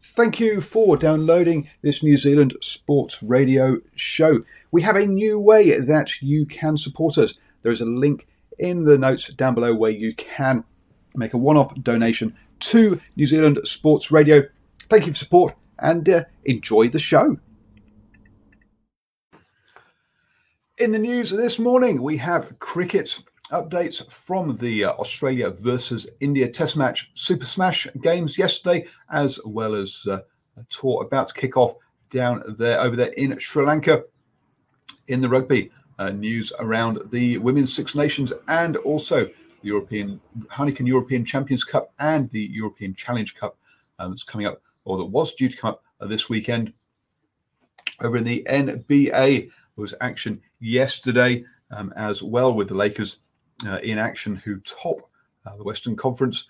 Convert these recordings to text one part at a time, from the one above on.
Thank you for downloading this New Zealand Sports Radio show. We have a new way that you can support us. There is a link in the notes down below where you can make a one-off donation to New Zealand Sports Radio. Thank you for support and enjoy the show. In the news this morning, we have cricket updates from the Australia versus India Test match, Super Smash games yesterday, as well as a tour about to kick off down there over there in Sri Lanka. In the rugby news around the Women's Six Nations and also the Heineken European Champions Cup and the European Challenge Cup that's coming up, or that was due to come up this weekend. Over in the NBA, there was action yesterday as well, with the Lakers in action, who top the Western Conference.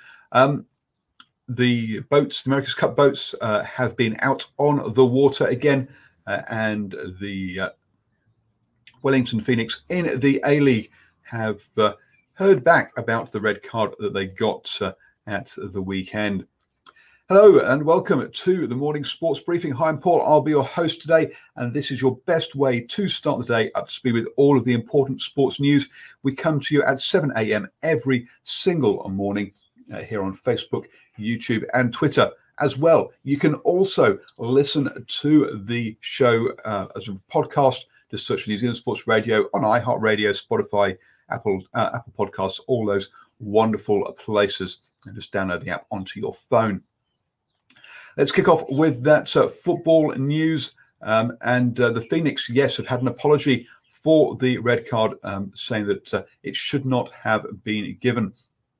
The boats, the America's Cup boats, have been out on the water again, and the Wellington Phoenix in the A-League have heard back about the red card that they got at the weekend. Hello and welcome to the morning sports briefing. Hi, I'm Paul. I'll be your host today, and this is your best way to start the day up to speed with all of the important sports news. We come to you at 7 a.m. every single morning here on Facebook, YouTube, and Twitter as well. You can also listen to the show as a podcast. Just search for New Zealand Sports Radio on iHeartRadio, Spotify, Apple Podcasts, all those wonderful places, and just download the app onto your phone. Let's kick off with that football news. And the Phoenix, yes, have had an apology for the red card, saying that it should not have been given.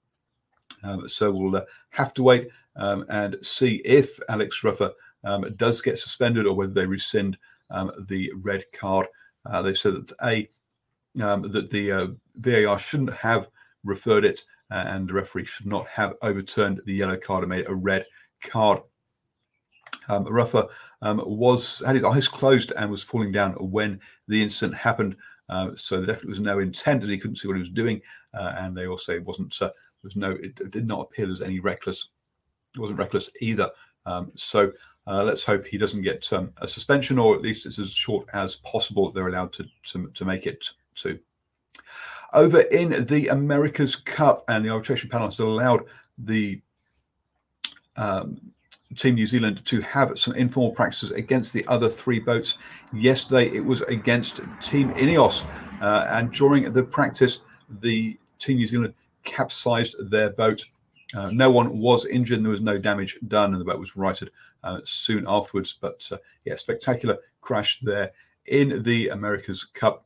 So we'll have to wait and see if Alex Ruffer does get suspended or whether they rescind the red card. They said that that the VAR shouldn't have referred it, and the referee should not have overturned the yellow card and made it a red card. Ruffer had his eyes closed and was falling down when the incident happened. So there definitely was no intent, and he couldn't see what he was doing. And they also it did not appear there was any reckless. It wasn't reckless either. So let's hope he doesn't get a suspension, or at least it's as short as possible. They're allowed to make it to. Over in the America's Cup, and the arbitration panel has allowed the Team New Zealand to have some informal practices against the other three boats. Yesterday, it was against Team Ineos, and during the practice, the Team New Zealand capsized their boat. No one was injured, and there was no damage done, and the boat was righted soon afterwards. But spectacular crash there in the America's Cup.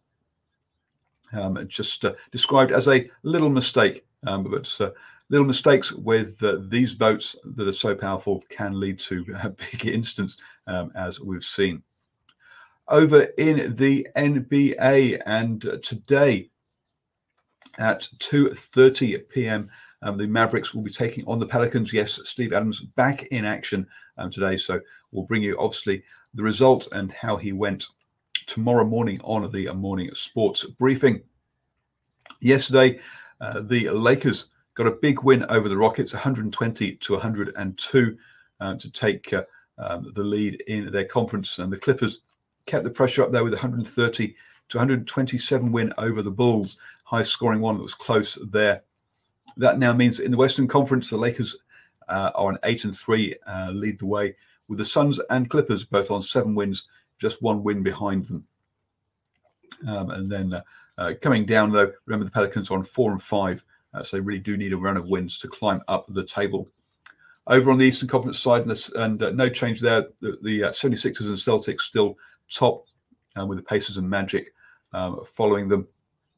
Just described as a little mistake, but little mistakes with these boats that are so powerful can lead to big incidents, as we've seen. Over in the NBA, and today at 2:30 p.m., the Mavericks will be taking on the Pelicans. Yes, Steve Adams back in action today, so we'll bring you obviously the result and how he went tomorrow morning on the morning sports briefing. Yesterday, the Lakers got a big win over the Rockets, 120-102, to take the lead in their conference. And the Clippers kept the pressure up there with 130-127 win over the Bulls, high-scoring one that was close there. That now means in the Western Conference, the Lakers are on 8-3, lead the way, with the Suns and Clippers both on 7 wins, just 1 win behind them. And then coming down, though, remember the Pelicans are on 4-5. So they really do need a run of wins to climb up the table. Over on the Eastern Conference side, and no change there, the 76ers and Celtics still top, with the Pacers and Magic following them.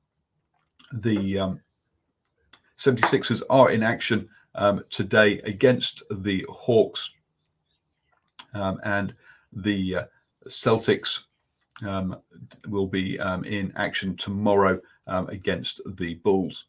The 76ers are in action today against the Hawks, and the Celtics will be in action tomorrow against the Bulls.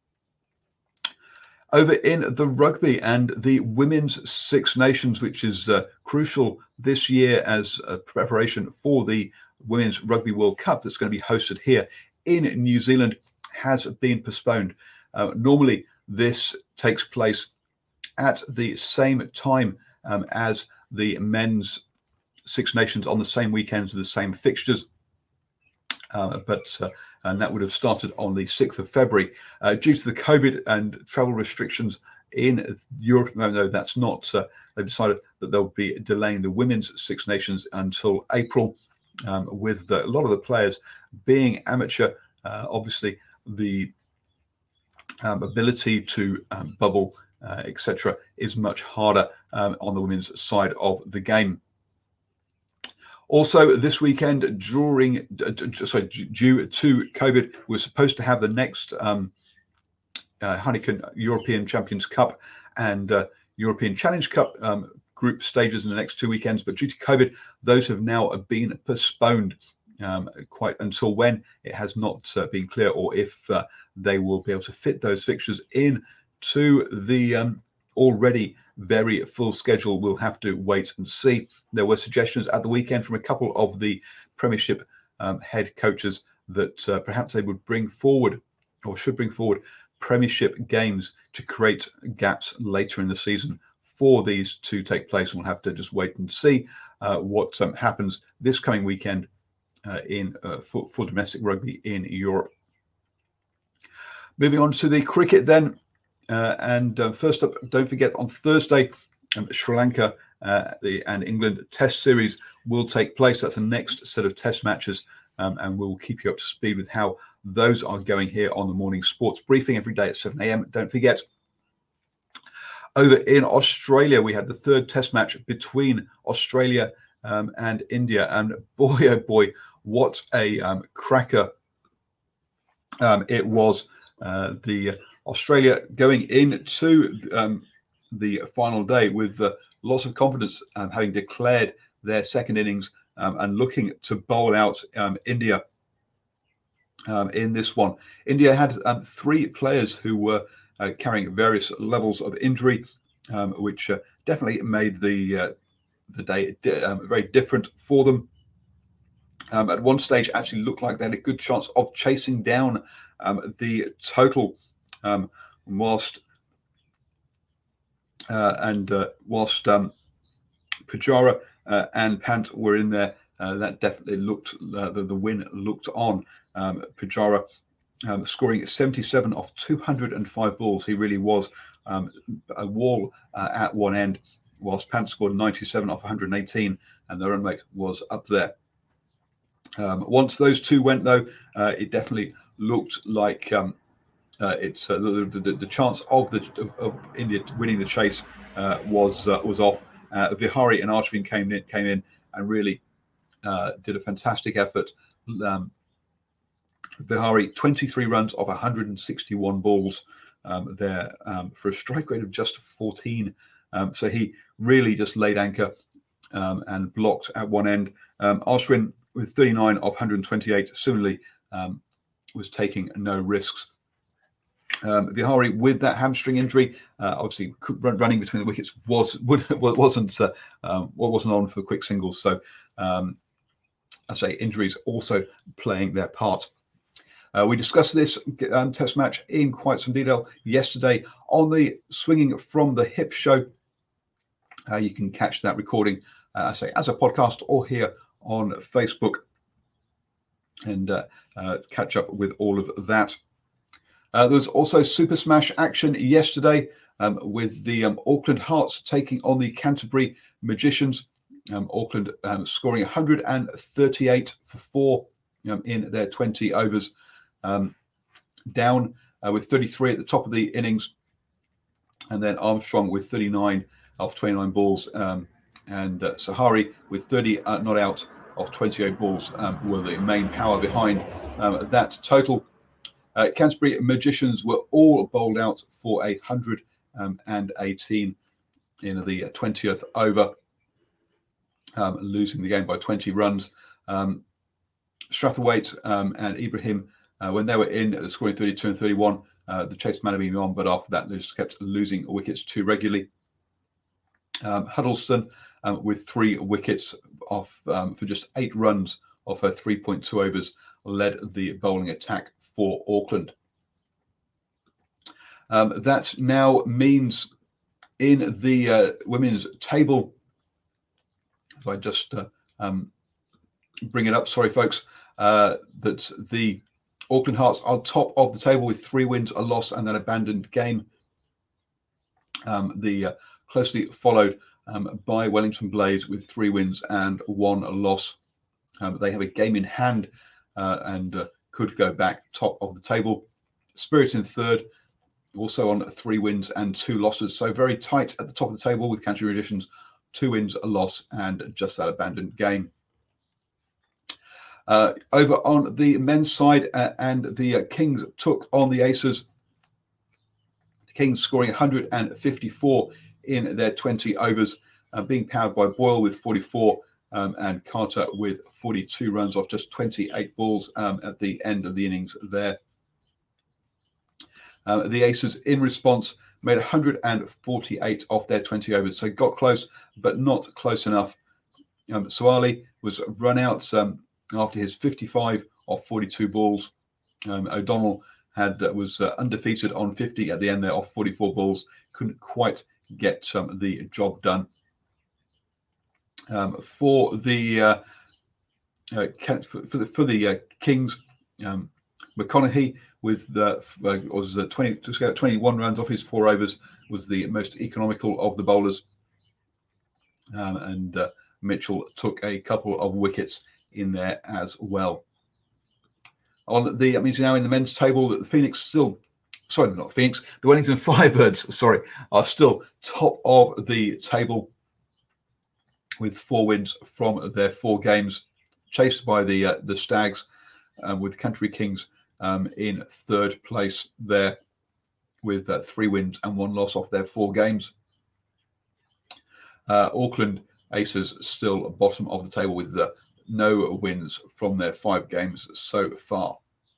Over in the rugby and the Women's Six Nations, which is crucial this year as a preparation for the Women's Rugby World Cup that's going to be hosted here in New Zealand, has been postponed. Normally, this takes place at the same time as the men's Six Nations on the same weekends with the same fixtures. And that would have started on the 6th of February. Due to the COVID and travel restrictions in Europe, no, that's not. They've decided that they'll be delaying the women's Six Nations until April, with a lot of the players being amateur. Obviously, the ability to bubble, etc., is much harder on the women's side of the game. Also, this weekend, due to COVID, we're supposed to have the next Heineken European Champions Cup and European Challenge Cup group stages in the next 2 weekends. But due to COVID, those have now been postponed quite until when it has not been clear, or if they will be able to fit those fixtures in to the already very full schedule. We'll have to wait and see. There were suggestions at the weekend from a couple of the Premiership head coaches that perhaps they would bring forward, or should bring forward, Premiership games to create gaps later in the season for these to take place. We'll have to just wait and see what happens this coming weekend for domestic rugby in Europe. Moving on to the cricket then. First up, don't forget, on Thursday, Sri Lanka and England Test Series will take place. That's the next set of Test matches, and we'll keep you up to speed with how those are going here on the morning sports briefing every day at 7 a.m. Don't forget. Over in Australia, we had the third Test match between Australia and India, and boy, oh boy, what a cracker it was. The Australia going into the final day with lots of confidence, having declared their second innings and looking to bowl out India in this one. India had 3 players who were carrying various levels of injury, which definitely made the day very different for them. At one stage, actually looked like they had a good chance of chasing down the total, whilst Pujara and Pant were in there. That definitely looked, the win looked on. Pujara scoring 77 off 205 balls. He really was a wall at one end, whilst Pant scored 97 off 118, and the run rate was up there. Once those two went, though, it definitely looked like it's the chance of India winning the chase was off. Vihari and Ashwin came in and really did a fantastic effort. Vihari 23 runs off 161 balls there for a strike rate of just 14. So he really just laid anchor and blocked at one end. Ashwin with 39 off 128, similarly was taking no risks. Vihari with that hamstring injury, obviously running between the wickets wasn't on for quick singles. So I say injuries also playing their part. We discussed this Test match in quite some detail yesterday on the Swinging from the Hip show. You can catch that recording, I say, as a podcast or here on Facebook, and catch up with all of that. There was also Super Smash action yesterday with the Auckland Hearts taking on the Canterbury Magicians. Auckland scoring 138 for 4 in their 20 overs, down with 33 at the top of the innings, and then Armstrong with 39 off 29 balls, and Sahari with 30 not out of 28 balls were the main power behind that total. Canterbury Magicians were all bowled out for 118 in the 20th over, losing the game by 20 runs. Strathwaite and Ibrahim, when they were in, scoring 32 and 31, the chase might have been on, but after that they just kept losing wickets too regularly. Huddleston with 3 wickets off for just 8 runs off her 3.2 overs led the bowling attack for Auckland. That now means in the women's table, as I just bring it up, sorry folks, that the Auckland Hearts are top of the table with 3 wins, a loss, and an abandoned game. Closely followed by Wellington Blades with 3 wins and 1 loss. They have a game in hand and could go back top of the table. Spirit in third, also on 3 wins and 2 losses. So very tight at the top of the table with Canterbury Editions, 2 wins, a loss, and just that abandoned game. Over on the men's side, and the Kings took on the Aces. The Kings scoring 154 in their 20 overs, being powered by Boyle with 44 and Carter with 42 runs off just 28 balls at the end of the innings there. The Aces, in response, made 148 off their 20 overs, so got close, but not close enough. Soali was run out after his 55 off 42 balls. O'Donnell was undefeated on 50 at the end there off 44 balls. Couldn't quite get the job done. For the Kings, McConaughey with was 21 runs off his 4 overs, was the most economical of the bowlers, and Mitchell took a couple of wickets in there as well. That means now in the men's table that the the Wellington Firebirds, are still top of the table with 4 wins from their 4 games, chased by the Stags, with Country Kings in third place there with 3 wins and 1 loss off their 4 games. Auckland Aces still bottom of the table with no wins from their 5 games so far.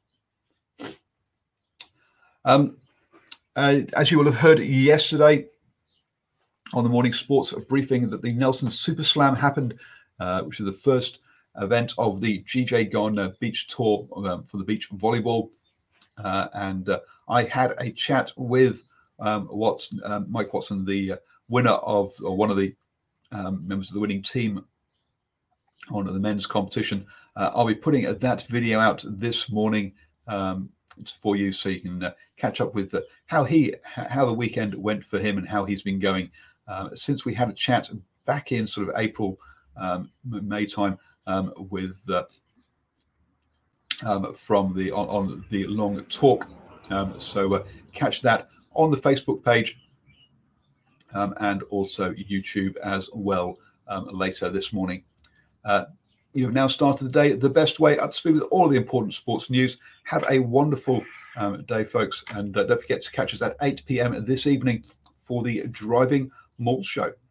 As you will have heard yesterday on the morning sports briefing, that the Nelson Super Slam happened, which is the first event of the GJ Gone Beach Tour for the beach volleyball. And I had a chat with Mike Watson, the winner of, or one of the members of the winning team on the men's competition. I'll be putting that video out this morning for you, so you can catch up with how the weekend went for him and how he's been going since we had a chat back in sort of April, May time with from the on the long talk. So catch that on the Facebook page and also YouTube as well later this morning. You have now started the day the best way, up to speed with all of the important sports news. Have a wonderful day, folks, and don't forget to catch us at 8 p.m. this evening for the Driving Malt Show.